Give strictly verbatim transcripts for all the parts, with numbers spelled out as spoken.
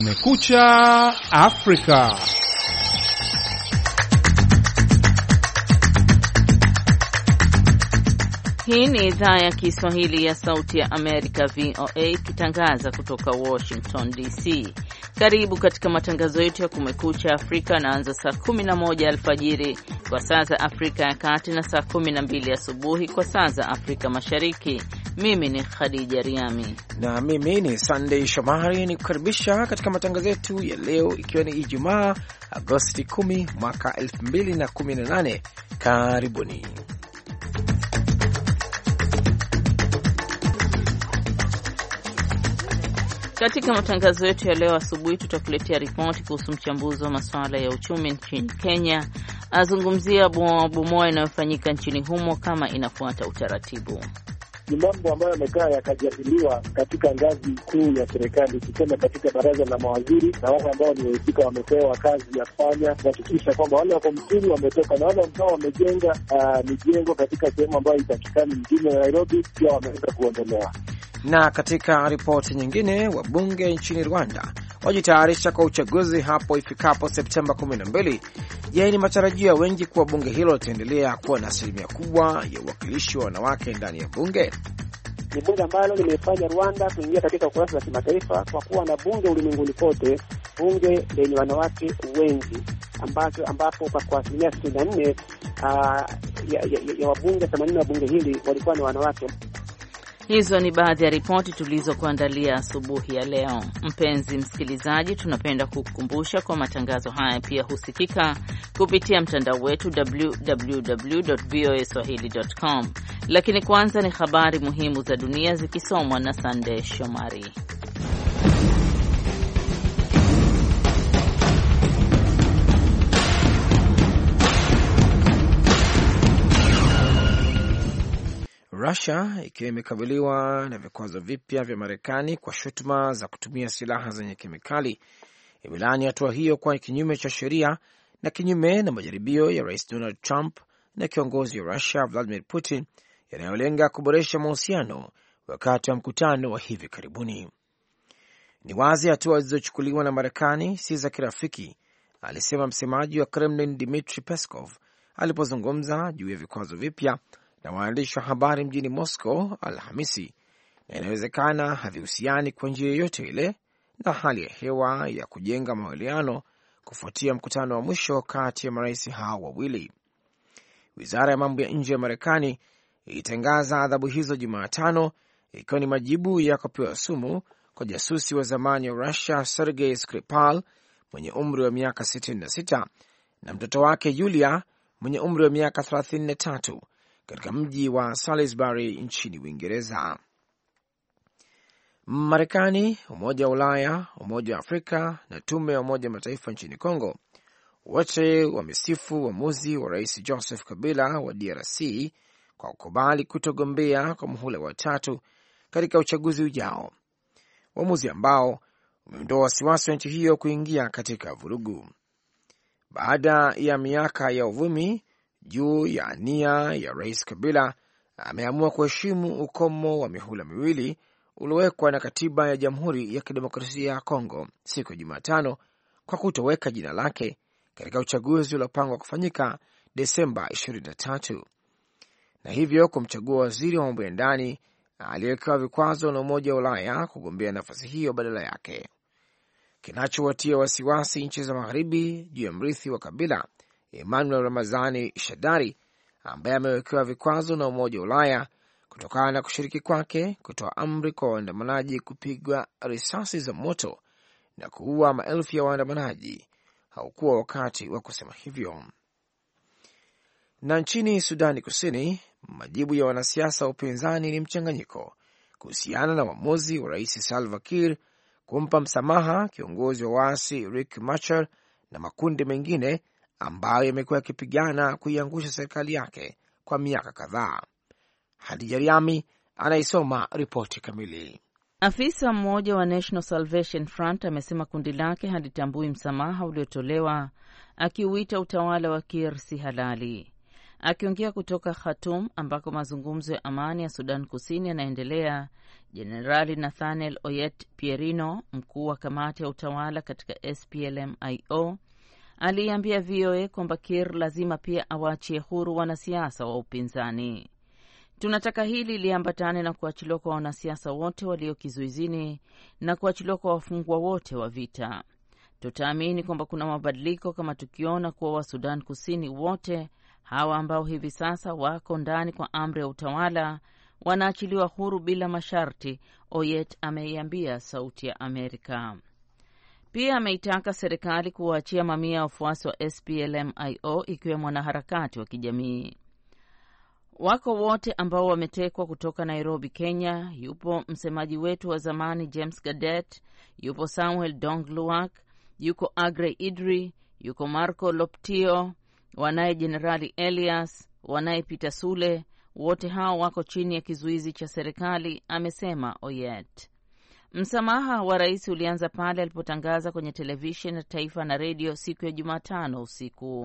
Kumekucha Afrika. Hii ni idhaa ya Kiswahili ya Sauti ya Amerika V O A ikitangaza kutoka Washington D C. Karibu katika matangazo yetu ya Kumekucha Afrika, naanza saa kumi na moja alfajiri kwa saa za Afrika ya Kati na saa kumi na mbili asubuhi kwa saa za Afrika Mashariki. Mimi ni Khadija Riami na mimi ni Sunday Shomari, ni kukaribisha katika matangazo yetu ya leo, ikiwa ni Ijumaa Agosti kumi mwaka elfu mbili na kumi na nane. Karibuni. Katika matangazo yetu ya leo asubuhi tutakuletea ripoti kuhusu mchambuzi wa masuala ya uchumi nchini Kenya azungumzia bomoa inayofanyika nchini humo kama inafuata utaratibu. Ni mambo ambayo yamekaa yakajadiliwa katika ngazi kuu ya serikali, tuseme katika baraza la mawaziri, na wale ambao ni wahusika wamepewa kazi ya kufanya kuhakikisha kwamba wale wako mjini wametoka na wale ambao wamejenga uh, mijengo katika sehemu ambayo itakikani mjini Nairobi pia wameweza kuondolewa. Na katika ripoti nyingine, wabunge nchini Rwanda wajitayarisha kwa uchaguzi hapo ifikapo Septemba kumi na mbili. Je, ni matarajio ya wengi kuwa bunge hilo litaendelea kuwa na asilimia kubwa ya uwakilishi wa wanawake ndani ya bunge? Ni bunge ambalo limefanya Rwanda kuingia katika ukurasa wa kimataifa kwa kuwa na bunge ulimwenguni kote, bunge lenye wanawake wengi, ambapo ambapo kwa asilimia sitini na nne ya, ya, ya wabunge themanini wa bunge hili walikuwa ni wanawake. Hizo ni baadhi ya ripoti tulizokuandalia asubuhi ya leo. Mpenzi msikilizaji, tunapenda kukukumbusha kwa matangazo haya pia husikika kupitia mtandao wetu w w w dot v o a swahili dot com. Lakini kwanza ni habari muhimu za dunia zikisomwa na Sunday Shomari. Russia ikiwa imekabiliwa na vikwazo vipya vya Marekani kwa shutuma za kutumia silaha zenye kemikali, imelaani hatua hiyo kwa kinyume cha sheria na kinyume na majaribio ya Rais Donald Trump na kiongozi wa Russia Vladimir Putin yanayolenga kuboresha mahusiano wakati wa mkutano wa hivi karibuni. Ni wazi hatua zilizochukuliwa na Marekani si za kirafiki, alisema msemaji wa Kremlin Dmitry Peskov alipozungumza juu ya vikwazo vipya na waandishi wa habari mjini Moscow Alhamisi, na inawezekana havihusiani kwa njia yoyote ile na hali ya hewa ya kujenga maelewano kufuatia mkutano wa mwisho kati ya marais hao wawili. Wizara ya mambo ya nje ya Marekani ilitangaza adhabu hizo Jumatano, ikiwa ni majibu ya kupewa sumu kwa jasusi wa zamani wa Russia Sergei Skripal mwenye umri wa miaka sitini na sita na mtoto wake Yulia mwenye umri wa miaka thelathini na tatu katika mji wa Salisbury nchini Uingereza. Marekani, Umoja wa Ulaya, Umoja wa Afrika na Tume ya Umoja wa Mataifa nchini Kongo wote wamesifu uamuzi wa Rais Joseph Kabila wa D R C kwa kukubali kutogombea kwa muhula wa tatu katika uchaguzi ujao, uamuzi ambao umeondoa wasiwasi wa nchi hiyo kuingia katika vurugu. Baada ya miaka ya uvumi juu ya nia ya Rais Kabila, ameamua kuheshimu ukomo wa mihula miwili uliowekwa na katiba ya Jamhuri ya Kidemokrasia ya Kongo siku ya Jumatano kwa kutoweka jina lake katika uchaguzi uliopangwa kufanyika Desemba ishirini na tatu, na hivyo kumchagua waziri wa mambo ya ndani aliyewekewa vikwazo na Umoja wa Ulaya kugombea nafasi hiyo badala yake. Kinachowatia wasiwasi nchi za magharibi juu ya mrithi wa Kabila, Emmanuel Ramazani Shadari, ambaye amewekewa vikwazo na Umoja wa Ulaya kutokana na kushiriki kwake kutoa amri kwa waandamanaji kupigwa risasi za moto na kuua maelfu ya waandamanaji, haukuwa wakati wa kusema hivyo. Na nchini Sudani Kusini, majibu ya wanasiasa wa upinzani ni mchanganyiko kuhusiana na uamuzi wa Rais Salva Kiir kumpa msamaha kiongozi wa waasi Riek Machar na makundi mengine ambayo yamekuwa yakipigana kuiangusha serikali yake kwa miaka kadhaa. Hadija Riami anaisoma ripoti kamili. Afisa mmoja wa National Salvation Front amesema kundi lake halitambui msamaha uliotolewa, akiuita utawala wa Kiir si halali. Akiongea kutoka Khartoum ambako mazungumzo ya amani ya Sudan Kusini yanaendelea, Jenerali Nathaniel Oyet Pierino, mkuu wa kamati ya utawala katika S P L M I O, aliambia V O A kwamba Kiir lazima pia awaachie huru wanasiasa wa upinzani. Tunataka hili liambatane na kuachiliwa kwa wanasiasa wote walio kizuizini na kuachiliwa kwa wafungwa wote wa vita. Tutaamini kwamba kuna mabadiliko kama tukiona kuwa wa Sudan Kusini wote hawa ambao hivi sasa wako ndani kwa amri ya utawala wanaachiliwa huru bila masharti, Oyet ameiambia Sauti ya Amerika. Pia ameitaka serikali kuwaachia mamia ya wafuasi wa S P L M I O ikiwemo wanaharakati wa kijamii. Wako wote ambao wametekwa kutoka Nairobi, Kenya. Yupo msemaji wetu wa zamani James Gadet, yupo Samuel Dongluak, yuko Agre Idri, yuko Marco Loptio, wanaye Jenerali Elias, wanaye Peter Sule. Wote hao wako chini ya kizuizi cha serikali, amesema Oyet. Msamaha wa rais ulianza pale alipotangaza kwenye televisheni ya taifa na redio siku ya Jumatano usiku.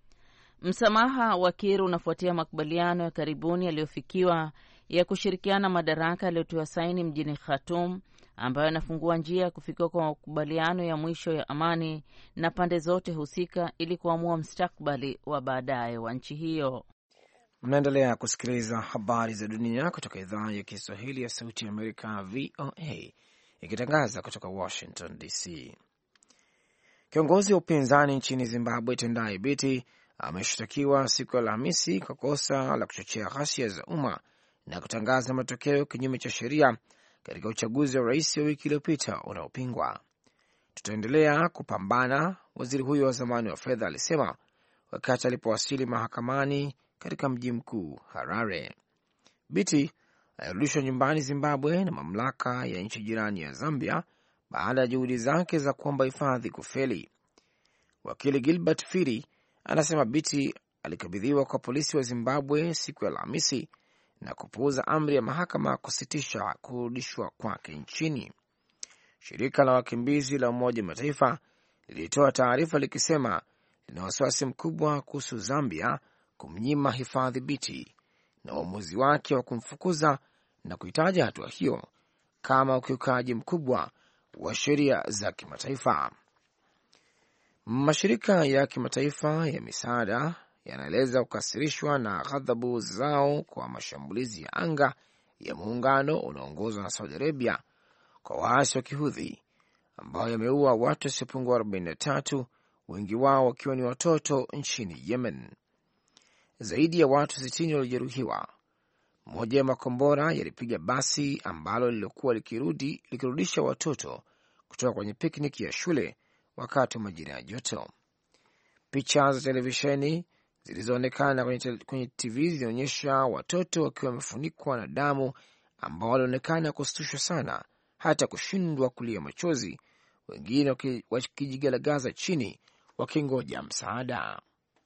Msamaha wa Kiir unafuatia makubaliano ya karibuni yaliyofikiwa ya kushirikiana madaraka yaliyotiwa saini mjini Khartoum, ambayo yanafungua njia ya kufikiwa kwa makubaliano ya mwisho ya amani na pande zote husika ili kuamua mustakabali wa baadaye wa nchi hiyo. Mnaendelea kusikiliza habari za dunia kutoka idhaa ya Kiswahili ya Sauti ya Amerika, V O A, ikitangaza kutoka Washington D C. Kiongozi wa upinzani nchini Zimbabwe Tendai Biti ameshtakiwa siku ya Alhamisi kwa kosa la kuchochea ghasia za umma na kutangaza matokeo kinyume cha sheria katika uchaguzi wa rais wa wiki iliyopita unaopingwa. Tutaendelea kupambana, waziri huyo wa zamani wa fedha alisema wakati alipowasili mahakamani katika mji mkuu Harare. Biti alirudishwa nyumbani Zimbabwe na mamlaka ya nchi jirani ya Zambia baada ya juhudi zake za kuomba hifadhi kufeli. Wakili Gilbert Firi anasema Biti alikabidhiwa kwa polisi wa Zimbabwe siku ya Alhamisi na kupuuza amri ya mahakama kusitisha kurudishwa kwake nchini. Shirika la wakimbizi la Umoja wa Mataifa lilitoa taarifa likisema lina wasiwasi mkubwa kuhusu Zambia kumnyima hifadhi Biti na uamuzi wake wa kumfukuza na kuitaja hatua hiyo kama ukiukaji mkubwa wa sheria za kimataifa. Mashirika ya kimataifa ya misaada yanaeleza kukasirishwa na ghadhabu zao kwa mashambulizi ya anga ya muungano unaoongozwa na Saudi Arabia kwa waasi wa Kihudhi ambao yameua watu wasiopungua arobaini na tatu, wengi wao wakiwa ni watoto nchini Yemen. Zaidi ya watu sitini walijeruhiwa. Moja ya makombora yalipiga basi ambalo lilikuwa likirudi likirudisha watoto kutoka kwenye pikniki ya shule wakati wa majira ya joto. Picha za televisheni zilizoonekana kwenye, kwenye T V zinaonyesha watoto wakiwa wamefunikwa na damu ambao walionekana kustushwa sana hata kushindwa kulia machozi, wengine wakijigalagaza chini wakingoja msaada.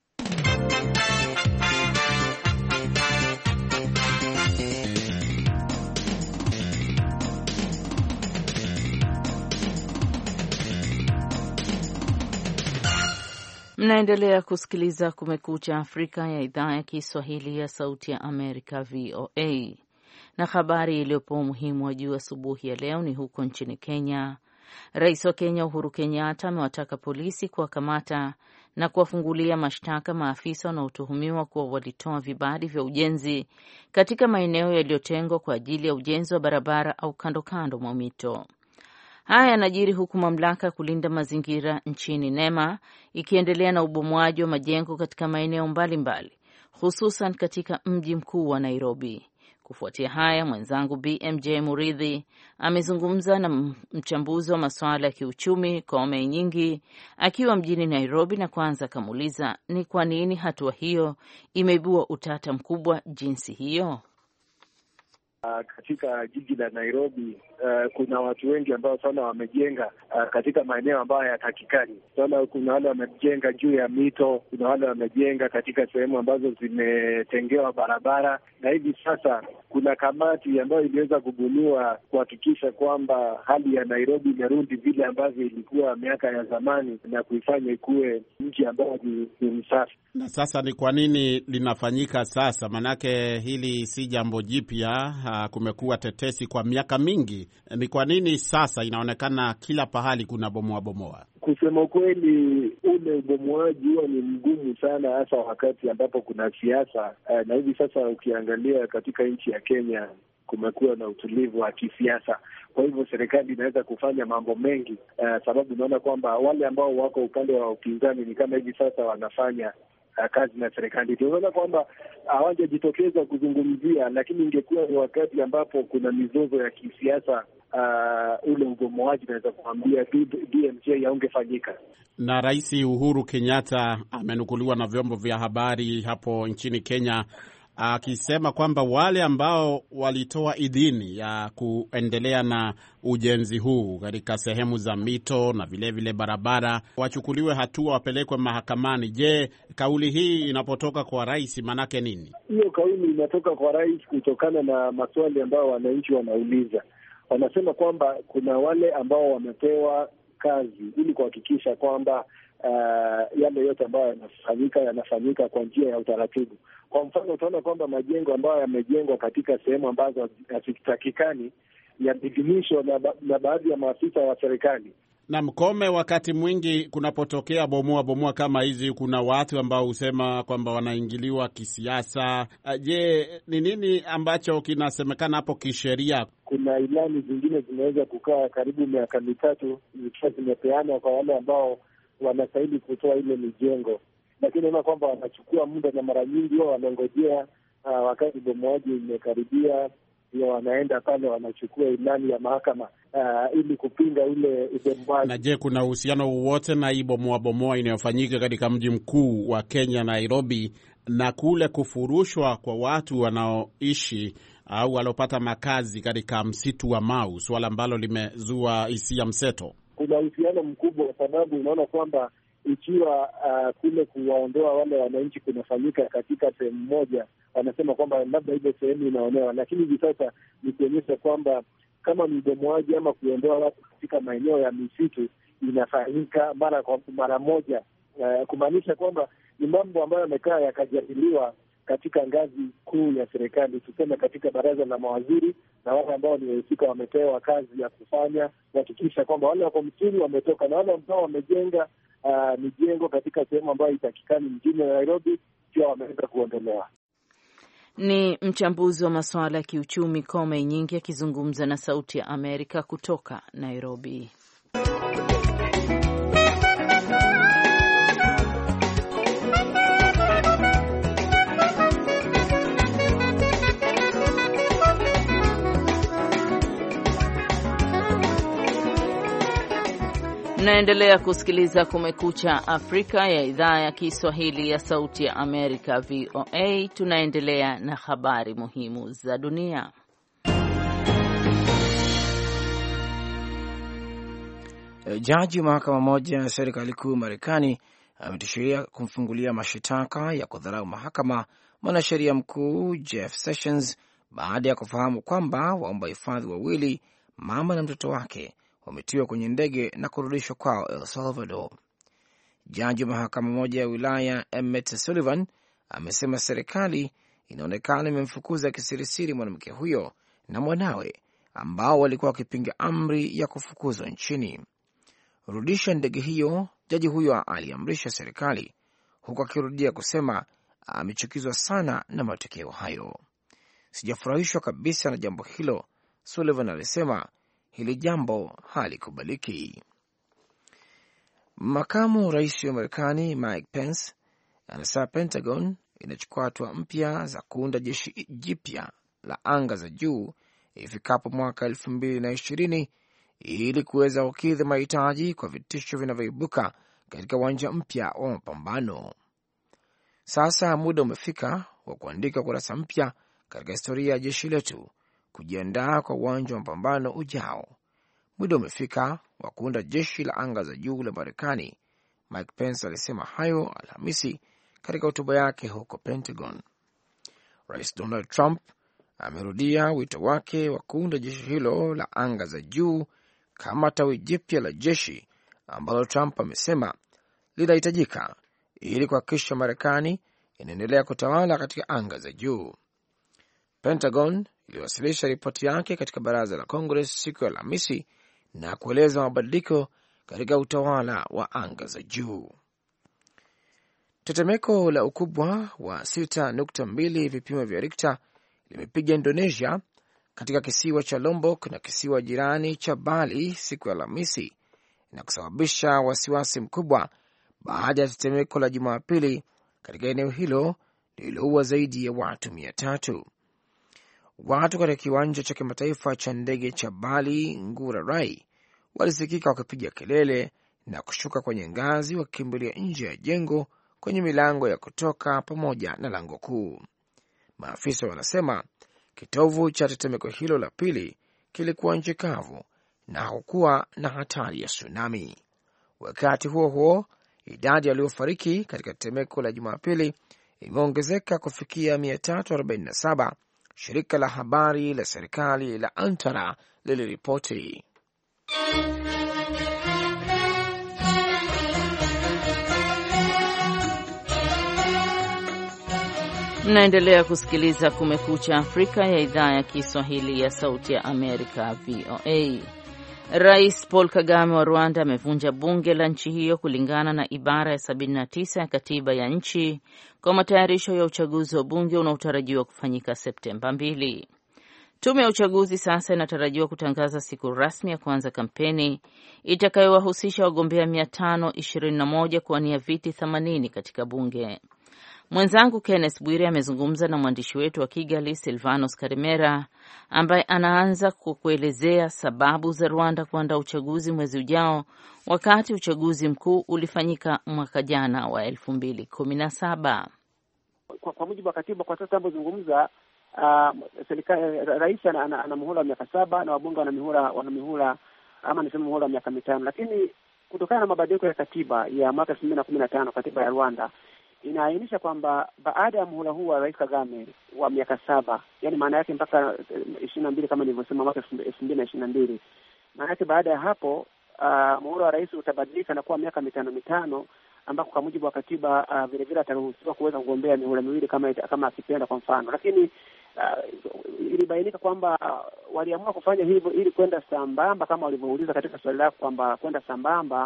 Mnaendelea kusikiliza Kumekucha Afrika ya idhaa ya Kiswahili ya Sauti ya Amerika, V O A. Na habari iliyopo umuhimu wa juu asubuhi ya leo ni huko nchini Kenya. Rais wa Kenya Uhuru Kenyatta amewataka polisi kuwakamata na kuwafungulia mashtaka maafisa wanaotuhumiwa kuwa walitoa vibali vya ujenzi katika maeneo yaliyotengwa kwa ajili ya ujenzi wa barabara au kando kando mwa mito. Haya yanajiri huku mamlaka ya kulinda mazingira nchini NEMA ikiendelea na ubomwaji wa majengo katika maeneo mbalimbali, hususan katika mji mkuu wa Nairobi. Kufuatia haya, mwenzangu B M J Muridhi amezungumza na mchambuzi wa masuala ya kiuchumi Kome Nyingi akiwa mjini Nairobi, na kwanza akamuuliza ni kwa nini hatua hiyo imeibua utata mkubwa jinsi hiyo. Uh, katika jiji la Nairobi uh, kuna watu wengi ambao sana wamejenga uh, katika maeneo ambayo hayatakikani. Sana kuna wale wamejenga juu ya mito, kuna wale wamejenga katika sehemu ambazo zimetengewa barabara, na hivi sasa kuna kamati ambayo iliweza kubuniwa kuhakikisha kwamba hali ya Nairobi imerudi vile ambavyo ilikuwa miaka ya zamani na kuifanya ikuwe mji ambao ni, ni msafi. Na sasa ni kwa nini linafanyika sasa? Manake hili si jambo jipya, kumekuwa tetesi kwa miaka mingi. Ni kwa nini sasa inaonekana kila pahali kuna bomoa bomoa? Kusema kweli, ule ubomoaji huwa ni mgumu sana, hasa wakati ambapo kuna siasa. Na hivi sasa ukiangalia katika nchi ya Kenya kumekuwa na utulivu wa kisiasa, kwa hivyo serikali inaweza kufanya mambo mengi, uh, sababu unaona kwamba wale ambao wako upande wa upinzani ni kama hivi sasa wanafanya uh, kazi na serikali. Tunaona kwamba hawajajitokeza kuzungumzia, lakini ingekuwa ni wakati ambapo kuna mizozo ya kisiasa, uh, ule ugomoaji naweza kuambia D M J haungefanyika. Na Rais Uhuru Kenyatta amenukuliwa na vyombo vya habari hapo nchini Kenya akisema kwamba wale ambao walitoa idhini ya kuendelea na ujenzi huu katika sehemu za mito na vile vile barabara wachukuliwe hatua, wapelekwe mahakamani. Je, kauli hii inapotoka kwa rais manake nini? Hiyo kauli inatoka kwa rais kutokana na maswali ambayo wananchi wanauliza. Wanasema kwamba kuna wale ambao wamepewa kazi ili kuhakikisha kwamba uh, yale yote ambayo yanafanyika yanafanyika kwa njia ya utaratibu. Kwa mfano, utaona kwamba majengo ambayo yamejengwa katika sehemu ambazo hazitakikani yameidhinishwa na, ba- na baadhi ya maafisa wa serikali. Na Mkome, wakati mwingi kunapotokea bomoa bomoa kama hizi, kuna watu ambao husema kwamba wanaingiliwa kisiasa. Je, ni nini ambacho kinasemekana hapo kisheria? Kuna ilani zingine zimeweza kukaa karibu miaka mitatu zikiwa zimepeanwa kwa wale ambao wanastahili kutoa ile mijengo, lakini naona kwamba wanachukua muda na mara nyingi wao wanangojea uh, wakati bomoaji imekaribia ndio wanaenda pale wanachukua ilani ya mahakama uh, ili kupinga ule ubomoaji. Na je, kuna uhusiano wowote na hii bomoa bomoa inayofanyika katika mji mkuu wa Kenya, Nairobi, na kule kufurushwa kwa watu wanaoishi au waliopata makazi katika msitu wa Mau, swala ambalo limezua hisia mseto? Kuna uhusiano mkubwa kwa sababu unaona kwamba ikiwa uh, kule kuwaondoa wale wananchi kunafanyika katika sehemu moja, wanasema kwamba labda ile sehemu inaonewa, lakini hivi sasa ni kuonyesha kwamba kama mibomoaji ama kuondoa watu katika maeneo ya misitu inafanyika mara kwa mara moja, uh, kumaanisha kwamba ni mambo ambayo yamekaa yakajadiliwa katika ngazi kuu ya serikali, tuseme katika baraza la mawaziri, na wale ambao ni wahusika wamepewa kazi ya kufanya kuhakikisha kwamba wale wako mjini wametoka, na wale ambao wamejenga uh, mijengo katika sehemu ambayo itakikani mjini Nairobi pia wameweza kuondolewa. Ni mchambuzi wa masuala ya kiuchumi Kome Nyingi akizungumza na Sauti ya Amerika kutoka Nairobi. Mnaendelea kusikiliza Kumekucha Afrika ya idhaa ya Kiswahili ya Sauti ya Amerika, V O A. Tunaendelea na habari muhimu za dunia. Jaji wa mahakama moja ya serikali kuu Marekani ametishiria kumfungulia mashitaka ya kudharau mahakama mwanasheria mkuu Jeff Sessions baada ya kufahamu kwamba waomba hifadhi wawili, mama na mtoto wake, wametiwa kwenye ndege na kurudishwa kwao El Salvador. Jaji wa mahakama moja ya wilaya Emmett Sullivan amesema serikali inaonekana imemfukuza kisirisiri mwanamke huyo na mwanawe ambao walikuwa wakipinga amri ya kufukuzwa nchini. Rudisha ndege hiyo, jaji huyo aliamrisha serikali, huku akirudia kusema amechukizwa sana na matokeo hayo. Sijafurahishwa kabisa na jambo hilo, Sullivan alisema. Hili jambo halikubaliki. Makamu rais wa Marekani Mike Pence anasema Pentagon inachukua hatua mpya za kuunda jeshi jipya la anga za juu ifikapo mwaka elfu mbili na ishirini ili kuweza kukidhi mahitaji kwa vitisho vinavyoibuka katika uwanja mpya wa mapambano. Sasa muda umefika wa kuandika kurasa mpya katika historia ya jeshi letu, kujiandaa kwa uwanja wa mapambano ujao. Muda umefika wa kuunda jeshi la anga za juu la Marekani. Mike Pence alisema hayo Alhamisi katika hotuba yake huko Pentagon. Rais Donald Trump amerudia wito wake wa kuunda jeshi hilo la anga za juu kama tawi jipya la jeshi ambalo Trump amesema linahitajika ili kuhakikisha Marekani inaendelea kutawala katika anga za juu. Pentagon iliwasilisha ripoti yake katika baraza la Congress siku ya Alhamisi na kueleza mabadiliko katika utawala wa anga za juu. Tetemeko la ukubwa wa sita nukta mbili vipimo vya Richter limepiga Indonesia katika kisiwa cha Lombok na kisiwa jirani cha Bali siku ya Alhamisi na kusababisha wasiwasi mkubwa baada ya tetemeko la Jumapili katika eneo hilo lililoua zaidi ya watu mia tatu. Watu katika kiwanja cha kimataifa cha ndege cha Bali Ngurah Rai walisikika wakipiga kelele na kushuka kwenye ngazi wakikimbilia nje ya jengo kwenye milango ya kutoka pamoja na lango kuu. Maafisa wanasema kitovu cha tetemeko hilo la pili kilikuwa nchi kavu na hakukuwa na hatari ya tsunami. Wakati huo huo, idadi waliofariki katika tetemeko la Jumapili imeongezeka kufikia mia tatu arobaini na saba, shirika la habari la serikali la Antara liliripoti. Mnaendelea kusikiliza Kumekucha Afrika ya idhaa ya Kiswahili ya Sauti ya Amerika, V O A. Rais Paul Kagame wa Rwanda amevunja bunge la nchi hiyo kulingana na ibara ya sabini na tisa ya katiba ya nchi kwa matayarisho ya uchaguzi wa bunge unaotarajiwa kufanyika Septemba mbili. Tume ya uchaguzi sasa inatarajiwa kutangaza siku rasmi ya kuanza kampeni itakayowahusisha wagombea mia tano ishirini na moja kuwania viti themanini katika bunge. Mwenzangu Kenneth Bwire amezungumza na mwandishi wetu wa Kigali Silvanos Karimera ambaye anaanza kwa kuelezea sababu za Rwanda kuandaa uchaguzi mwezi ujao wakati uchaguzi mkuu ulifanyika mwaka jana wa elfu mbili kumi na saba. Kwa, kwa mujibu wa katiba kwa sasa tunapozungumza, uh, serikali rais ana, ana, ana muhula wa miaka saba na wabunge wana mihula wana mihula ama nisema muhula wa miaka mitano, lakini kutokana na mabadiliko ya katiba ya mwaka elfu mbili na kumi na tano katiba ya Rwanda inaainisha kwamba baada ya muhula huu wa Rais Kagame wa miaka saba, yani maana yake mpaka ishirini na mbili kama nilivyosema mwaka elfu mbili na ishirini na mbili, maana yake baada ya hapo uh, muhula wa rais utabadilika na kuwa miaka mitano mitano, ambako kwa mujibu wa katiba uh, vile vile ataruhusiwa kuweza kugombea mihula miwili kama kama akipenda kwa mfano. Lakini uh, ilibainika kwamba uh, waliamua kufanya hivyo ili kwenda sambamba kama walivyouliza katika swali lako kwamba kwenda sambamba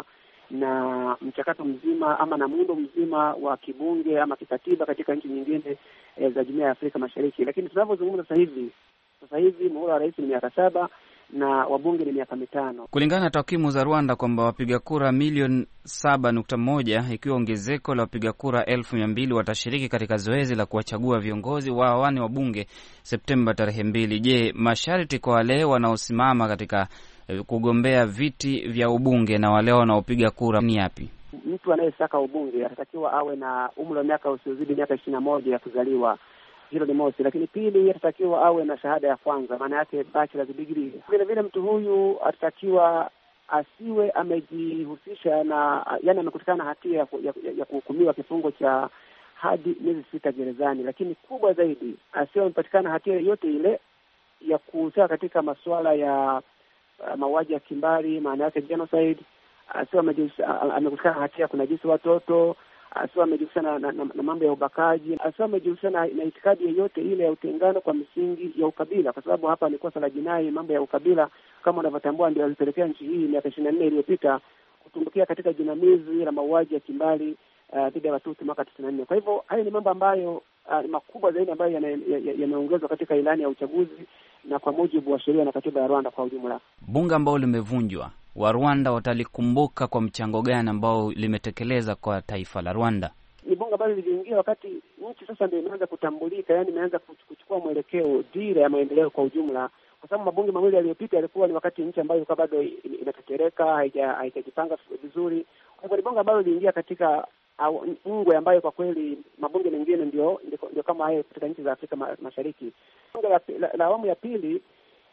na mchakato mzima ama na muundo mzima wa kibunge ama kikatiba katika nchi nyingine e, za Jumuiya ya Afrika Mashariki. Lakini tunavyozungumza sasa hivi sasa hivi muhula wa rais ni miaka saba na wabunge ni miaka mitano. Kulingana na takwimu za Rwanda kwamba wapiga kura milioni saba nukta moja ikiwa ongezeko la wapiga kura elfu mia mbili watashiriki katika zoezi la kuwachagua viongozi wa awali wa bunge Septemba tarehe mbili. Je, masharti kwa wale wanaosimama katika kugombea viti vya ubunge na wale wanaopiga kura ni yapi? Mtu anayesaka ubunge atatakiwa awe na umri wa miaka usiozidi miaka ishirini na moja ya kuzaliwa. Hilo ni mosi. Lakini pili, atatakiwa awe na shahada ya kwanza, maana yake bachelor's degree. Vile vile mtu huyu atatakiwa asiwe amejihusisha na, yani amekutikana hatia ya, ya, ya kuhukumiwa kifungo cha hadi miezi sita gerezani. Lakini kubwa zaidi, asiwe amepatikana hatia yote ile ya kuhusika katika masuala ya Uh, mauaji ya kimbari, maana yake genocide. Asiwe amejihusisha na hatia kuna jinsi watoto, asiwe amejihusisha na, na, na, na mambo ya ubakaji, asiwe amejihusisha na, na itikadi yoyote ile ya utengano kwa misingi ya ukabila, kwa sababu hapa ni kosa la jinai. Mambo ya ukabila kama unavyotambua ndio yalipelekea nchi hii miaka ishirini na nne iliyopita kutumbukia katika jinamizi la mauaji ya kimbari dhidi uh, ya Watusi mwaka tisini na nne. Kwa hivyo hayo ni mambo ambayo uh, makubwa zaidi ambayo yameongezwa ya, ya katika ilani ya uchaguzi na kwa mujibu wa sheria na katiba ya Rwanda kwa ujumla. Bunge ambao limevunjwa, wa Rwanda watalikumbuka kwa mchango gani ambao limetekeleza kwa taifa la Rwanda? Ni bunge ambalo liliingia wakati nchi sasa ndio imeanza kutambulika, yani imeanza kuchukua mwelekeo, dira ya maendeleo kwa ujumla, kwa sababu mabunge mawili yaliyopita yalikuwa ni wakati nchi ambayo ilikuwa bado inatetereka, haijajipanga vizuri. Kwa hivyo ni bunge ambalo liliingia katika au ngwe ambayo kwa kweli mabunge mengine ndio ndio kama hayo katika nchi za Afrika Mashariki. Bunge la, la, la awamu ya pili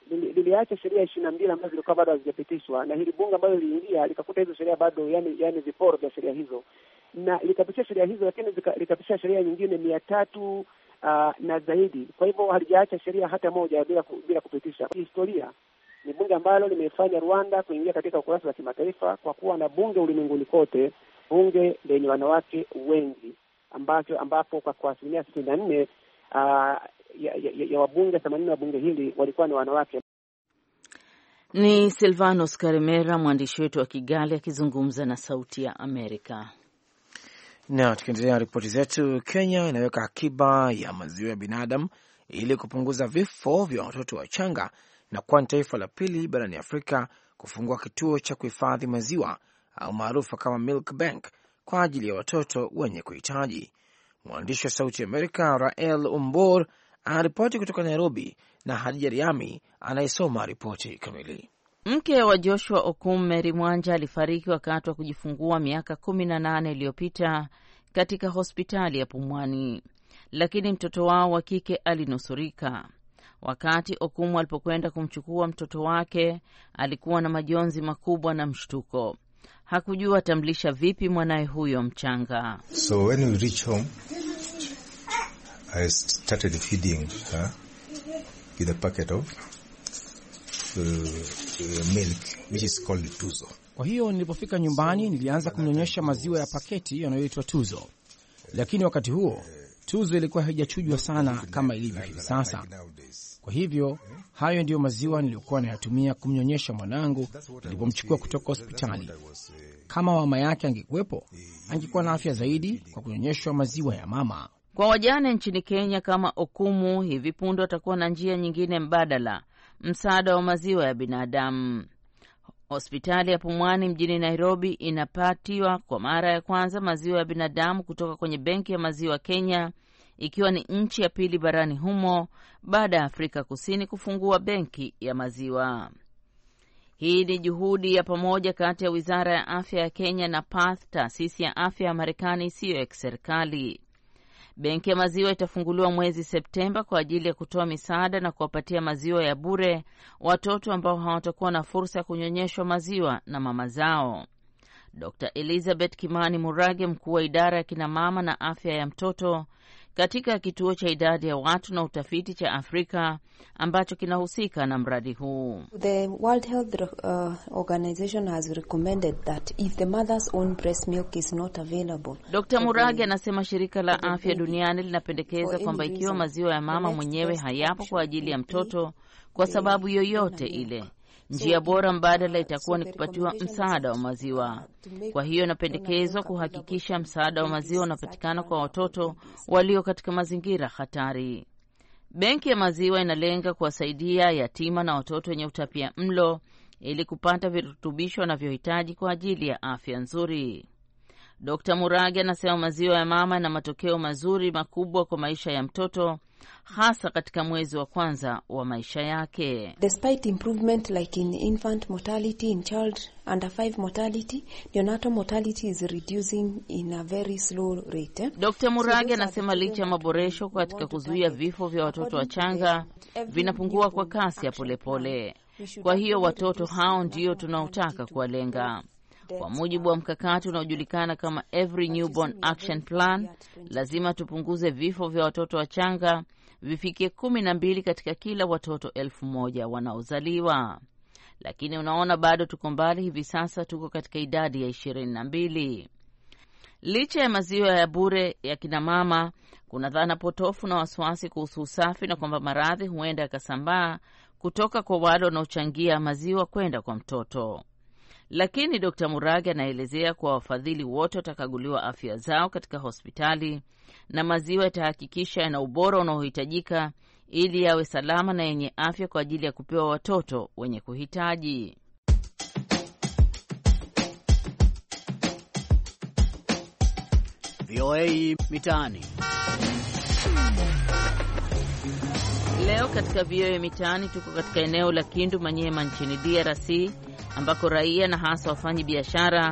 liliacha sheria ishirini na mbili ambazo zilikuwa bado hazijapitishwa, na hili bunge ambalo liliingia likakuta hizo sheria bado, yani yani viporo vya sheria hizo, na likapitisha sheria hizo, lakini likapitisha sheria nyingine mia tatu uh, na zaidi. Kwa hivyo halijaacha sheria hata moja bila bila kupitisha. Historia ni bunge ambalo limefanya Rwanda kuingia katika ukurasa wa kimataifa kwa kuwa na bunge ulimwenguni kote, bunge lenye wanawake wengi, ambacho ambapo kwa kwa asilimia sitini na nne uh, ya, ya, ya wabunge themanini wa bunge hili walikuwa ni wanawake. Ni Silvanos Karemera, mwandishi wetu wa Kigali, akizungumza na Sauti ya Amerika. Na tukiendelea ripoti zetu, Kenya inaweka akiba ya maziwa ya binadamu ili kupunguza vifo vya watoto wachanga na kuwa ni taifa la pili barani Afrika kufungua kituo cha kuhifadhi maziwa au maarufu kama Milk Bank kwa ajili ya watoto wenye kuhitaji. Mwandishi wa Sauti ya Amerika Rael Umbor anaripoti kutoka Nairobi na Hadija Riami anayesoma ripoti kamili. Mke wa Joshua Okum, Mary Mwanja, alifariki wakati wa kujifungua miaka kumi na nane iliyopita katika hospitali ya Pumwani, lakini mtoto wao wa kike alinusurika. Wakati Okum alipokwenda kumchukua mtoto wake, alikuwa na majonzi makubwa na mshtuko. Hakujua atamlisha vipi mwanae huyo mchanga. So when we reach home, I started feeding her with a packet of uh, uh, milk which is called Tuzo. Kwa hiyo nilipofika nyumbani nilianza kumnyonyesha maziwa ya paketi yanayoitwa Tuzo. Lakini wakati huo Tuzo ilikuwa haijachujwa sana kama ilivyo hivi sasa. Kwa hivyo hayo ndiyo maziwa niliyokuwa nayatumia kumnyonyesha mwanangu nilipomchukua kutoka hospitali. Kama mama yake angekuwepo, angekuwa na afya zaidi kwa kunyonyeshwa maziwa ya mama. Kwa wajane nchini Kenya kama Okumu, hivi punde watakuwa na njia nyingine mbadala, msaada wa maziwa ya binadamu. Hospitali ya Pumwani mjini Nairobi inapatiwa kwa mara ya kwanza maziwa ya binadamu kutoka kwenye benki ya maziwa Kenya, ikiwa ni nchi ya pili barani humo baada ya Afrika Kusini kufungua benki ya maziwa. Hii ni juhudi ya pamoja kati ya Wizara ya Afya ya Kenya na Path, taasisi ya afya ya Marekani isiyo ya kiserikali. Benki ya maziwa itafunguliwa mwezi Septemba kwa ajili ya kutoa misaada na kuwapatia maziwa ya bure watoto ambao hawatakuwa na fursa ya kunyonyeshwa maziwa na mama zao. Doctor Elizabeth Kimani Murage, mkuu wa idara ya kina mama na afya ya mtoto katika kituo cha idadi ya watu na utafiti cha Afrika ambacho kinahusika na mradi huu. The World Health uh, Organization has recommended that if the mother's own breast milk is not available. Doctor Murage anasema shirika la afya duniani linapendekeza kwamba ikiwa maziwa ya mama mwenyewe hayapo kwa ajili ya mtoto kwa sababu yoyote ile, njia bora mbadala itakuwa ni kupatiwa msaada wa maziwa. Kwa hiyo inapendekezwa kuhakikisha msaada wa maziwa unapatikana kwa watoto walio katika mazingira hatari. Benki ya maziwa inalenga kuwasaidia yatima na watoto wenye utapia mlo ili kupata virutubisho wanavyohitaji kwa ajili ya afya nzuri. Dokta Murage anasema maziwa ya mama yana matokeo mazuri makubwa kwa maisha ya mtoto, hasa katika mwezi wa kwanza wa maisha yake. Despite improvement like in infant mortality, in child under five mortality, neonatal mortality is reducing in a very slow rate. Eh? Dokta Murage anasema licha ya maboresho katika kuzuia vifo vya watoto wachanga, vinapungua kwa kasi ya polepole. Kwa hiyo watoto hao ndio tunaotaka kuwalenga. Kwa mujibu wa mkakati unaojulikana kama Every Newborn Action Plan, lazima tupunguze vifo vya watoto wachanga vifikie kumi na mbili katika kila watoto elfu moja wanaozaliwa. Lakini unaona bado tuko mbali. Hivi sasa tuko katika idadi ya ishirini na mbili. Licha ya maziwa ya bure ya kina mama, kuna dhana potofu na wasiwasi kuhusu usafi na kwamba maradhi huenda yakasambaa kutoka kwa wale wanaochangia maziwa kwenda kwa mtoto. Lakini Dokta Murage anaelezea kuwa wafadhili wote watakaguliwa afya zao katika hospitali na maziwa yatahakikisha yana ubora unaohitajika ili yawe salama na yenye afya kwa ajili ya kupewa watoto wenye kuhitaji. V O A Mitaani. Leo katika V O A Mitaani tuko katika eneo la Kindu Manyema nchini D R C ambako raia na hasa wafanyi biashara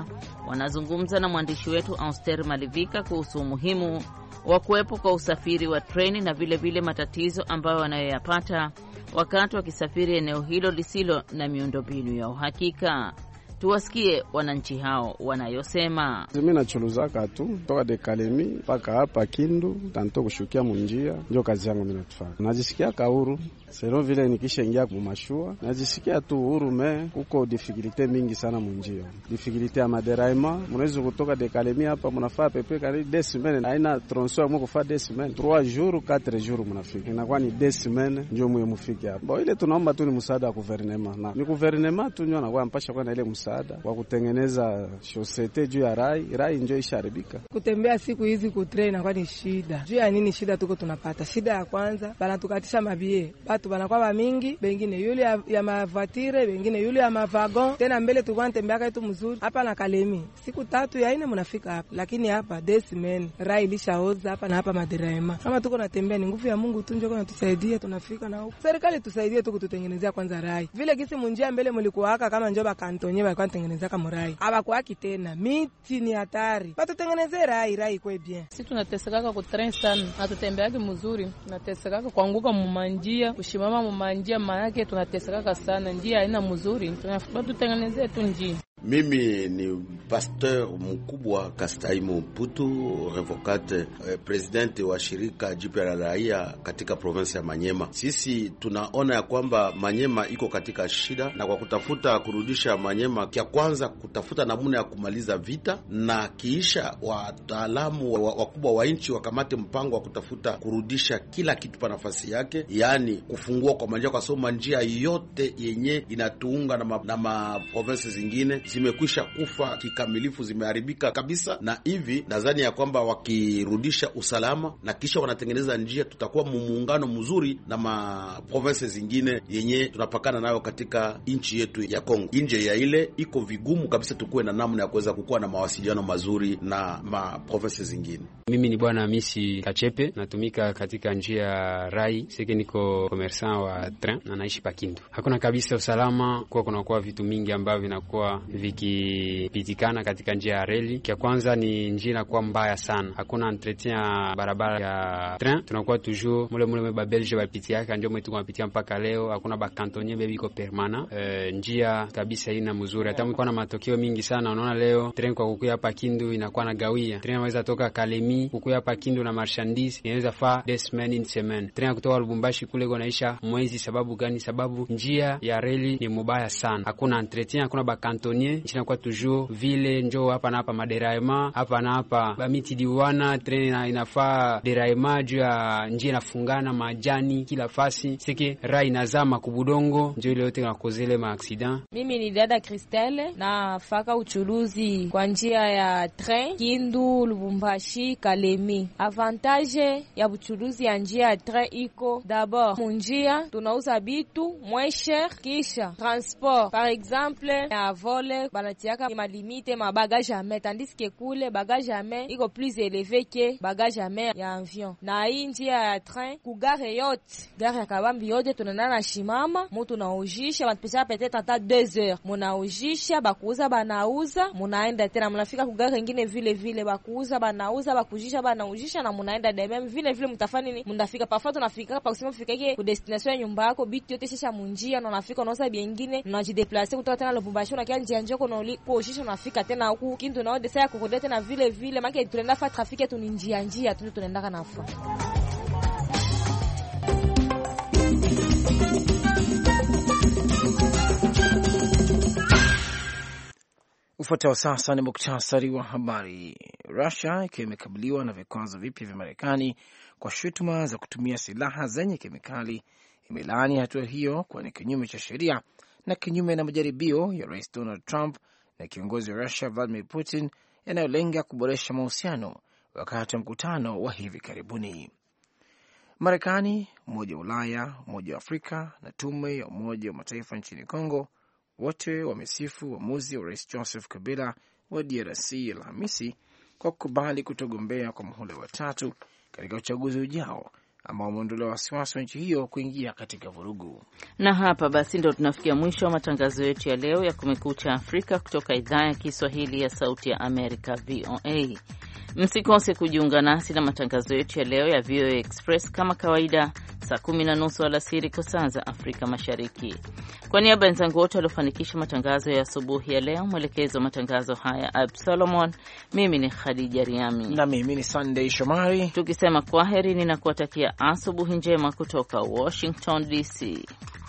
wanazungumza na mwandishi wetu Auster Malivika kuhusu umuhimu wa kuwepo kwa usafiri wa treni na vile vile matatizo ambayo wanayoyapata wakati wakisafiri eneo hilo lisilo na miundombinu ya uhakika. Tuwasikie wananchi hao wanayosema. Mimi nachuluzaka tu toka de Kalemi mpaka hapa Kindu, tanto kushukia munjia, ndio kazi yangu mimi natufanya. Najisikia kahuru, sero vile nikisha ingia kwa mashua, najisikia tu huru. Me huko difficulty mingi sana munjia. Difficulty ya maderaima, mnaweza kutoka de Kalemi hapa mnafaa pepe kari deux semaines, haina tronso mko fa deux semaines, trois jours quatre jours mnafika. Inakuwa ni deux semaines ndio mwe mfike hapa. Bo ile tunaomba tu ni msaada wa gouvernement. Na ni gouvernement tu ndio anakuwa mpasha kwa na ile msaada kwa kutengeneza shosete juu ya rai, rai ndio isharibika. Kutembea siku hizi kutrain na kwa ni shida. Juu ya nini shida tuko tunapata? Shida ya kwanza, bana tukatisha mabie. Watu banakuwa ba mingi, wengine yule ya, ya mavatire, wengine yule ya mavagon. Tena mbele tulikuwa tunatembea kaitu mzuri. Hapa na Kalemi. Siku tatu ya ine mnafika hapa. Lakini hapa desmen, rai ilishaoza hapa na hapa maderaima. Kama tuko natembea ni nguvu ya Mungu tu ndio kunatusaidia tunafika na huko. Serikali tusaidie tu kututengenezea kwanza rai. Vile kisi munjia mbele mlikuwa haka kama njoba kantonye ba tengeneza kama rai. Aba kwa kitena miti ni hatari. Batutengeneze rai rai kwa bien. Sisi tunateseka kwa train sana. Hatutembeagi mzuri. Tunateseka kuanguka mumanjia, kushimama mumanjia maana yake tunateseka sana. Njia haina mzuri. Tunafaa tutengeneze tu njia. Mimi ni pasteur mkubwa Kastaimu Putu, revocate eh, president wa shirika jipya la raia katika province ya Manyema. Sisi tunaona ya kwamba Manyema iko katika shida, na kwa kutafuta kurudisha Manyema, kia kwanza kutafuta namna ya kumaliza vita, na kiisha wataalamu wakubwa wa, wa nchi wakamate mpango wa kutafuta kurudisha kila kitu pa nafasi yake, yani kufungua kwa manjia, kwa sababu njia yote yenye inatuunga na ma, na ma province zingine zimekwisha kufa kikamilifu, zimeharibika kabisa. Na hivi nadhani ya kwamba wakirudisha usalama na kisha wanatengeneza njia, tutakuwa muungano mzuri na ma province zingine yenye tunapakana nayo katika nchi yetu ya Kongo. Nje ya ile iko vigumu kabisa tukuwe na namna ya kuweza kukuwa na mawasiliano mazuri na ma province zingine. Mimi ni bwana Misi Kachepe, natumika katika njia ya rai, sike niko commerçant wa train na naishi pa Kindu. Hakuna kabisa usalama, kwa kuna kwa vitu mingi ambavyo vinakuwa vikipitikana katika njia ya reli. Kia kwanza ni njia inakuwa mbaya sana. Hakuna entretien ya barabara ya train. Tunakuwa toujours mule mule ba Belge bapitia, ndio mwetu tunapitia mpaka leo. Hakuna ba cantonnier bebi ko permanent. E, njia kabisa ina mzuri. Hata mko na matokeo mingi sana. Unaona leo train kwa kukuya hapa Kindu inakuwa na gawia. Train inaweza toka Kalemi kukuya hapa Kindu na marchandise inaweza fa des semaines in semaine. Train kutoka Lubumbashi kule gonaisha mwezi. Sababu gani? Sababu njia ya reli ni mubaya sana. Hakuna entretien, hakuna ba cantonnier. China kwa toujours vile njoo hapa na hapa maderaima, hapa na hapa ba miti diwana, train inafaa deraima juu ya njia inafungana majani kila fasi. Siki rai nazama kubudongo, njoo ile yote inakozele ma accident. Mimi ni dada Christelle na faka uchuluzi kwa njia ya train Kindu Lubumbashi Kalemi. Avantage ya uchuluzi ya njia ya train iko d'abord munjia tunauza bitu moins cher, kisha transport par exemple ya vole banatiaka ma limite ma bagage à main, tandis que kule bagage à main iko plus élevé que bagage à main ya avion. Na hii njia ya train ku gare yote, gare ya Kabambi yote tunaenda na shimama, mtu naujisha banapesa peut-être hata deux heures. Munaujisha bakuuza banauza, munaenda tena mnafika ku gare nyingine vile vile bakuuza banauza, bakujisha banaujisha na munaenda de même vile vile mtafanya nini? Mnafika parfois tunafika pa kusema fikaje ku destination ya nyumba yako, bitu yote shisha munjia na unafika unauza biengine, unajideplacer kutoka tena Lubumbashi unakia njia njoko na ulipo shisha unafika tena huku Kindu na odesa ya kukodete na vile vile make tunaenda fa trafiki tu ni njia njia tu tunaenda kana fa. Ufuatao sasa ni muktasari wa habari. Russia ikiwa imekabiliwa na vikwazo vipya vya Marekani kwa shutuma za kutumia silaha zenye kemikali, imelaani hatua hiyo kwa ni kinyume cha sheria na kinyume na majaribio ya Rais Donald Trump na kiongozi wa Russia Vladimir Putin yanayolenga kuboresha mahusiano wakati wa mkutano wa hivi karibuni. Marekani, Umoja wa Ulaya, Umoja wa Afrika na Tume ya Umoja wa Mataifa nchini Kongo wote wamesifu uamuzi wa Rais Joseph Kabila wa D R C Alhamisi kwa kukubali kutogombea kwa muhula wa tatu katika uchaguzi ujao ambao wameondolewa wasiwasi wa nchi hiyo kuingia katika vurugu. Na hapa basi ndo tunafikia mwisho wa matangazo yetu ya leo ya Kumekucha Afrika kutoka idhaa ya Kiswahili ya Sauti ya Amerika, V O A. Msikose kujiunga nasi na matangazo yetu ya leo ya V O A Express kama kawaida saa kumi na nusu alasiri kwa saa za Afrika Mashariki. Kwa niaba ya wenzangu wote waliofanikisha matangazo ya asubuhi ya leo, mwelekezo wa matangazo haya Ab Solomon, mimi ni Khadija Riami na mimi ni Sunday Shomari, tukisema kwaheri ninakuwatakia asubuhi njema kutoka Washington D C.